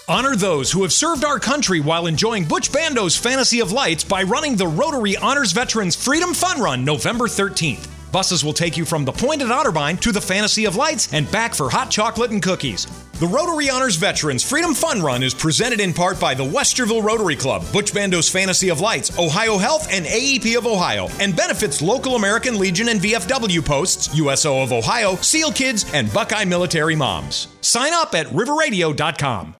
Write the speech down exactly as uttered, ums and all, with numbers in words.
Honor those who have served our country while enjoying Butch Bando's Fantasy of Lights by running the Rotary Honors Veterans Freedom Fun Run November thirteenth. Buses will take you from the Point at Otterbein to the Fantasy of Lights and back for hot chocolate and cookies. The Rotary Honors Veterans Freedom Fun Run is presented in part by the Westerville Rotary Club, Butch Bando's Fantasy of Lights, Ohio Health, and A E P of Ohio, and benefits local American Legion and V F W posts, U S O of Ohio, SEAL Kids, and Buckeye Military Moms. Sign up at river radio dot com.